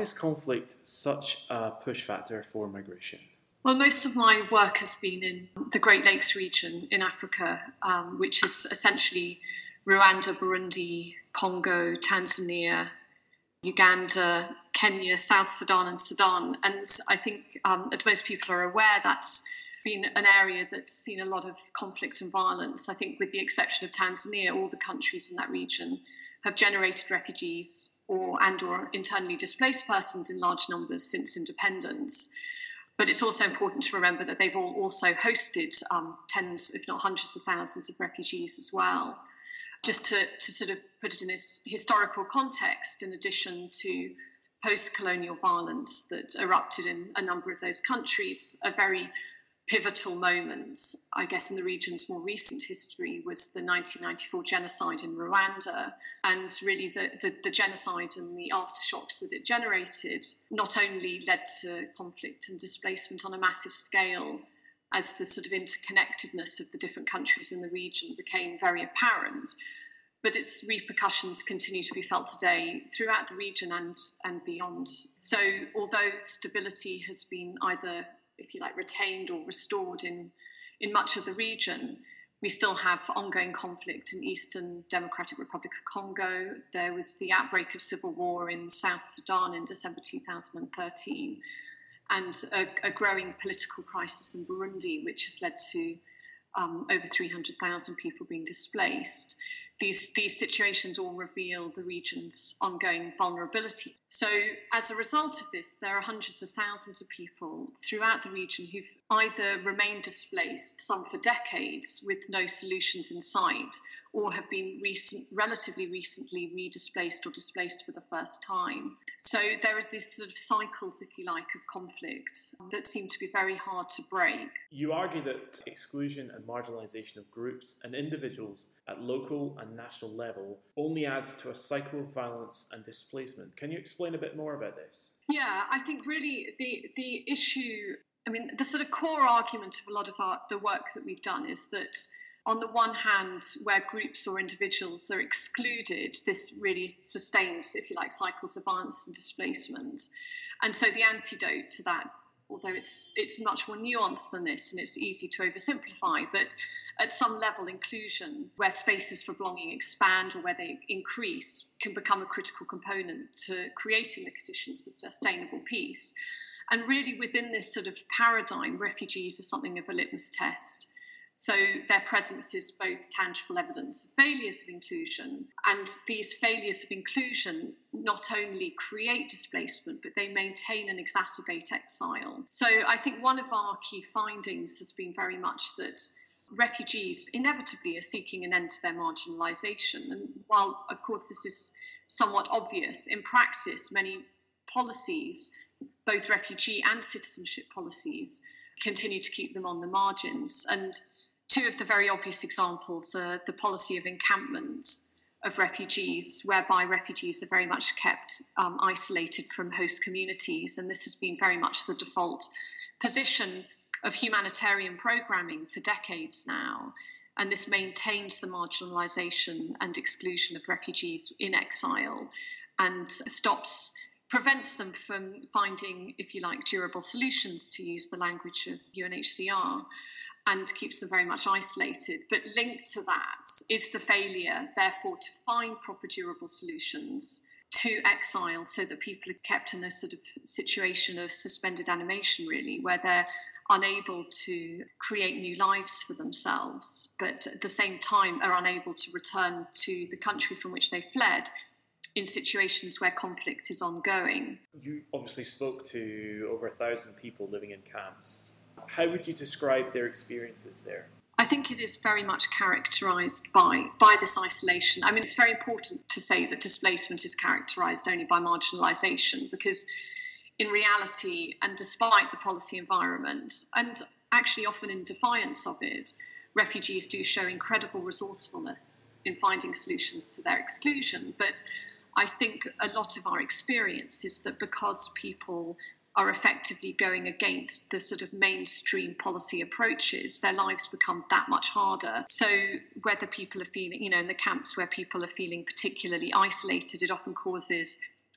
is conflict such a push factor for migration? Well, most of my work has been in the Great Lakes region in Africa, which is essentially Rwanda, Burundi, Congo, Tanzania, Uganda, Kenya, South Sudan and Sudan. And I think, as most people are aware, that's been an area that's seen a lot of conflict and violence. I think with the exception of Tanzania, all the countries in that region have generated refugees or internally displaced persons in large numbers since independence. But it's also important to remember that they've all also hosted tens, if not hundreds of thousands of refugees as well. Just to sort of put it in its historical context, in addition to post-colonial violence that erupted in a number of those countries, a very pivotal moment, I guess, in the region's more recent history was the 1994 genocide in Rwanda. And really the genocide and the aftershocks that it generated not only led to conflict and displacement on a massive scale, as the sort of interconnectedness of the different countries in the region became very apparent, but its repercussions continue to be felt today throughout the region and beyond. So although stability has been either, if you like, retained or restored in much of the region, we still have ongoing conflict in Eastern Democratic Republic of Congo. There was the outbreak of civil war in South Sudan in December 2013, and a growing political crisis in Burundi, which has led to over 300,000 people being displaced. These situations all reveal the region's ongoing vulnerability. So as a result of this, there are hundreds of thousands of people throughout the region who've either remained displaced, some for decades, with no solutions in sight, or have been relatively recently redisplaced or displaced for the first time. So there is these sort of cycles, if you like, of conflict that seem to be very hard to break. You argue that exclusion and marginalisation of groups and individuals at local and national level only adds to a cycle of violence and displacement. Can you explain a bit more about this? Yeah, I think really the issue, the sort of core argument of a lot of the work that we've done is that on the one hand, where groups or individuals are excluded, this really sustains, if you like, cycles of violence and displacement. And so the antidote to that, although it's much more nuanced than this and it's easy to oversimplify, but at some level, inclusion, where spaces for belonging expand or where they increase, can become a critical component to creating the conditions for sustainable peace. And really within this sort of paradigm, refugees are something of a litmus test. So their presence is both tangible evidence of failures of inclusion, and these failures of inclusion not only create displacement, but they maintain and exacerbate exile. So I think one of our key findings has been very much that refugees inevitably are seeking an end to their marginalisation. And while, of course, this is somewhat obvious, in practice, many policies, both refugee and citizenship policies, continue to keep them on the margins. And two of the very obvious examples are the policy of encampment of refugees, whereby refugees are very much kept isolated from host communities. And this has been very much the default position of humanitarian programming for decades now. And this maintains the marginalisation and exclusion of refugees in exile and prevents them from finding, if you like, durable solutions, to use the language of UNHCR, and keeps them very much isolated. But linked to that is the failure, therefore, to find proper durable solutions to exile, so that people are kept in a sort of situation of suspended animation, really, where they're unable to create new lives for themselves, but at the same time are unable to return to the country from which they fled in situations where conflict is ongoing. You obviously spoke to over 1,000 people living in camps. How would you describe their experiences there? I think it is very much characterised by this isolation. It's very important to say that displacement is characterised only by marginalisation, because in reality, and despite the policy environment, and actually often in defiance of it, refugees do show incredible resourcefulness in finding solutions to their exclusion. But I think a lot of our experience is that because people are effectively going against the sort of mainstream policy approaches, their lives become that much harder. So whether people are feeling, in the camps where people are feeling particularly isolated, it often causes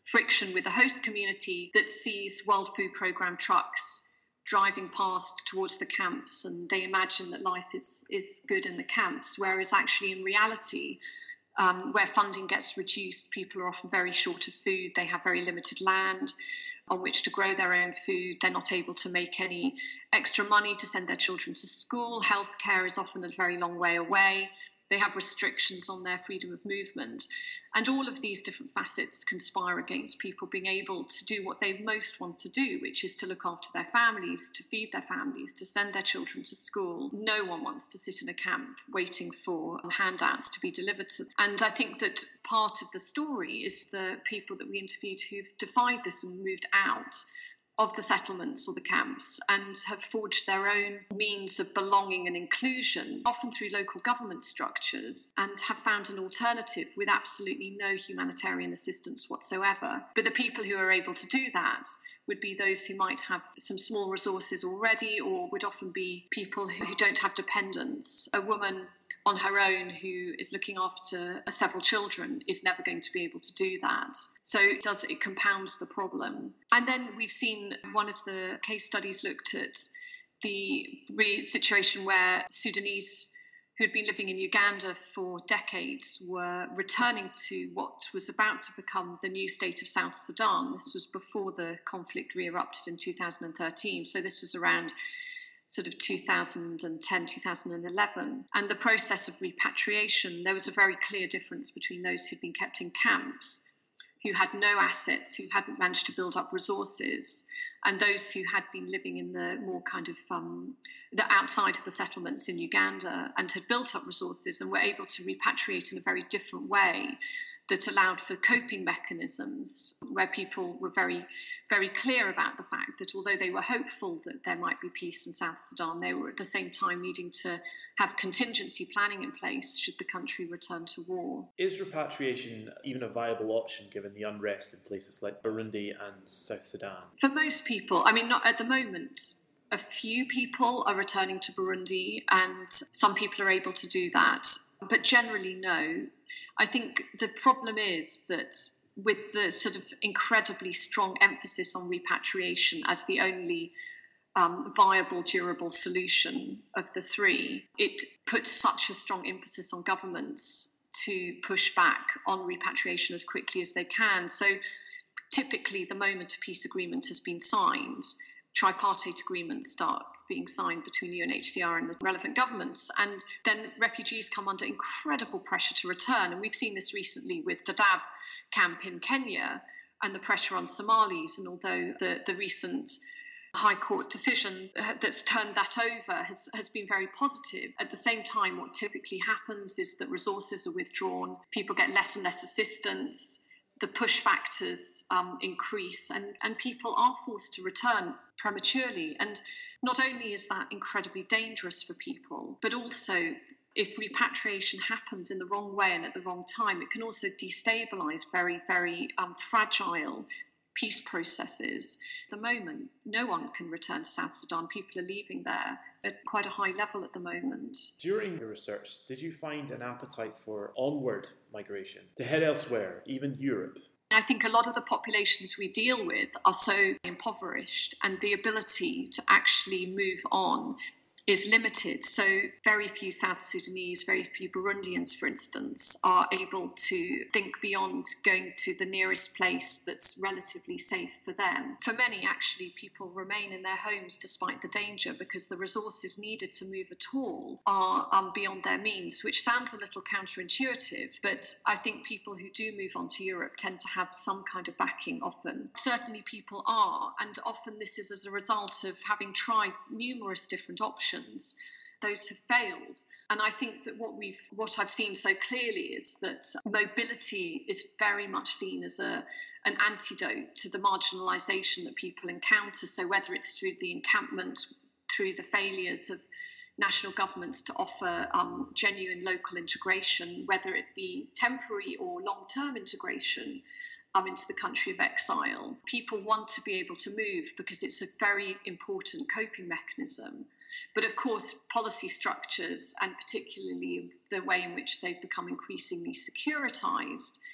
friction with the host community that sees World Food Programme trucks driving past towards the camps, and they imagine that life is good in the camps, whereas actually in reality, where funding gets reduced, people are often very short of food, they have very limited land on which to grow their own food, they're not able to make any extra money to send their children to school, healthcare is often a very long way away, they have restrictions on their freedom of movement. And all of these different facets conspire against people being able to do what they most want to do, which is to look after their families, to feed their families, to send their children to school. No one wants to sit in a camp waiting for handouts to be delivered to them. And I think that part of the story is the people that we interviewed who've defied this and moved out of the settlements or the camps and have forged their own means of belonging and inclusion, often through local government structures, and have found an alternative with absolutely no humanitarian assistance whatsoever. But the people who are able to do that would be those who might have some small resources already, or would often be people who don't have dependents. A woman on her own who is looking after several children is never going to be able to do that. So it compounds the problem. And then we've seen one of the case studies looked at the situation where Sudanese who'd been living in Uganda for decades were returning to what was about to become the new state of South Sudan. This was before the conflict re-erupted in 2013. So this was around sort of 2010, 2011. And the process of repatriation, there was a very clear difference between those who'd been kept in camps, who had no assets, who hadn't managed to build up resources, and those who had been living in the more kind of the outside of the settlements in Uganda and had built up resources and were able to repatriate in a very different way that allowed for coping mechanisms where people were very, very clear about the fact that although they were hopeful that there might be peace in South Sudan, they were at the same time needing to have contingency planning in place should the country return to war. Is repatriation even a viable option given the unrest in places like Burundi and South Sudan? For most people, I mean, not at the moment. A few people are returning to Burundi and some people are able to do that, but generally no. I think the problem is that with the sort of incredibly strong emphasis on repatriation as the only viable, durable solution of the three, it puts such a strong emphasis on governments to push back on repatriation as quickly as they can. So typically, the moment a peace agreement has been signed, tripartite agreements start being signed between UNHCR and the relevant governments, and then refugees come under incredible pressure to return. And we've seen this recently with Dadaab camp in Kenya and the pressure on Somalis. And although the recent High Court decision that's turned that over has been very positive, at the same time, what typically happens is that resources are withdrawn, people get less and less assistance, the push factors increase, and people are forced to return prematurely. And not only is that incredibly dangerous for people, but also if repatriation happens in the wrong way and at the wrong time, it can also destabilise very, very fragile peace processes. At the moment, no one can return to South Sudan. People are leaving there at quite a high level at the moment. During your research, did you find an appetite for onward migration, to head elsewhere, even Europe? I think a lot of the populations we deal with are so impoverished, and the ability to actually move on is limited. So very few South Sudanese, very few Burundians, for instance, are able to think beyond going to the nearest place that's relatively safe for them. For many, actually, people remain in their homes despite the danger because the resources needed to move at all are beyond their means, which sounds a little counterintuitive, but I think people who do move on to Europe tend to have some kind of backing often. Certainly people are, and often this is as a result of having tried numerous different options. Those have failed. And I think that what I've seen so clearly is that mobility is very much seen as an antidote to the marginalisation that people encounter. So whether it's through the encampment, through the failures of national governments to offer genuine local integration, whether it be temporary or long-term integration into the country of exile, people want to be able to move because it's a very important coping mechanism. But of course, policy structures, and particularly the way in which they've become increasingly securitized,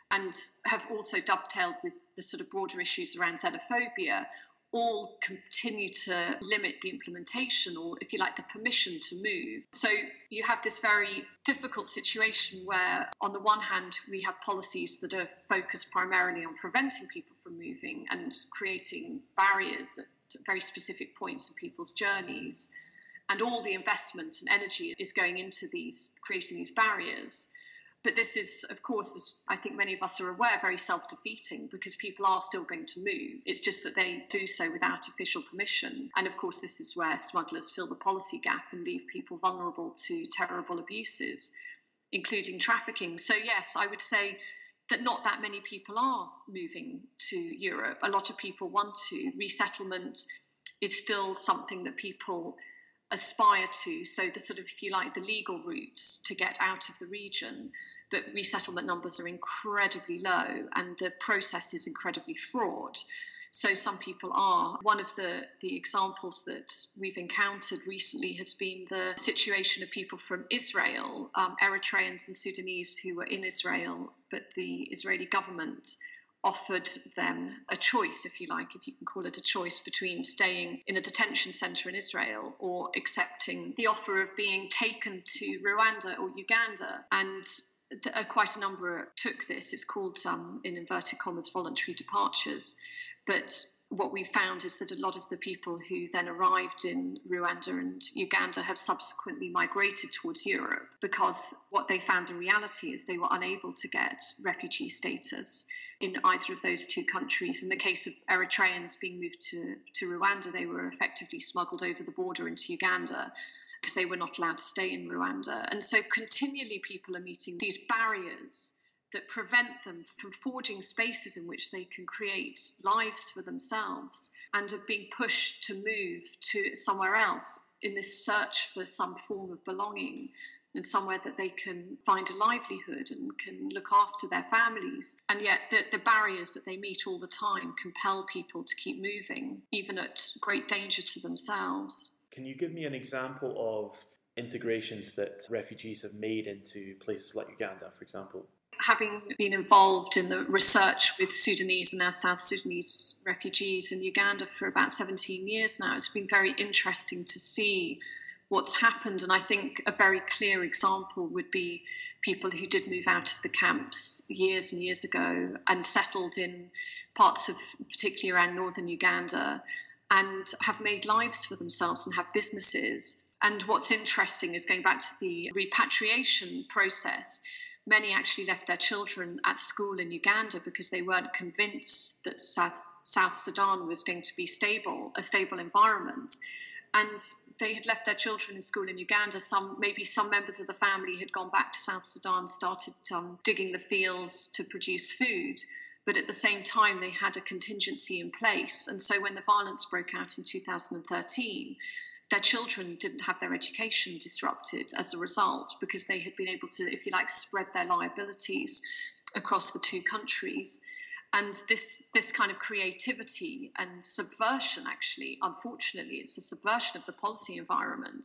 and have also dovetailed with the sort of broader issues around xenophobia, all continue to limit the implementation, or if you like, the permission to move. So you have this very difficult situation where on the one hand we have policies that are focused primarily on preventing people from moving and creating barriers at very specific points in people's journeys, and all the investment and energy is going into creating these barriers. But this is, of course, as I think many of us are aware, very self-defeating, because people are still going to move. It's just that they do so without official permission. And of course, this is where smugglers fill the policy gap and leave people vulnerable to terrible abuses, including trafficking. So yes, I would say that not that many people are moving to Europe. A lot of people want to. Resettlement is still something that people aspire to. So the sort of, if you like, the legal routes to get out of the region, but resettlement numbers are incredibly low and the process is incredibly fraught. So some people are. One of the examples that we've encountered recently has been the situation of people from Israel, Eritreans and Sudanese who were in Israel, but the Israeli government offered them a choice, if you like, if you can call it a choice, between staying in a detention centre in Israel or accepting the offer of being taken to Rwanda or Uganda. And quite a number took this. It's called, in inverted commas, voluntary departures. But what we found is that a lot of the people who then arrived in Rwanda and Uganda have subsequently migrated towards Europe, because what they found in reality is they were unable to get refugee status in either of those two countries. In the case of Eritreans being moved to Rwanda, they were effectively smuggled over the border into Uganda because they were not allowed to stay in Rwanda. And so continually people are meeting these barriers that prevent them from forging spaces in which they can create lives for themselves, and are being pushed to move to somewhere else in this search for some form of belonging and somewhere that they can find a livelihood and can look after their families. And yet the barriers that they meet all the time compel people to keep moving, even at great danger to themselves. Can you give me an example of integrations that refugees have made into places like Uganda, for example? Having been involved in the research with Sudanese and now South Sudanese refugees in Uganda for about 17 years now, it's been very interesting to see what's happened. And I think a very clear example would be people who did move out of the camps years and years ago and settled in parts of, particularly around northern Uganda, and have made lives for themselves and have businesses. And what's interesting is, going back to the repatriation process, many actually left their children at school in Uganda because they weren't convinced that South Sudan was going to be a stable environment. And they had left their children in school in Uganda. Maybe some members of the family had gone back to South Sudan, started digging the fields to produce food. But at the same time, they had a contingency in place. And so when the violence broke out in 2013, their children didn't have their education disrupted as a result, because they had been able to, if you like, spread their liabilities across the two countries. And this kind of creativity and subversion, actually, unfortunately, it's a subversion of the policy environment.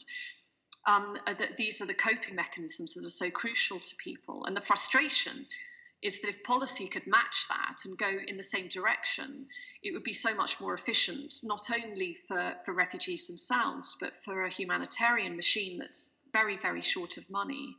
These are the coping mechanisms that are so crucial to people. And the frustration is that if policy could match that and go in the same direction, it would be so much more efficient, not only for refugees themselves, but for a humanitarian machine that's very, very short of money.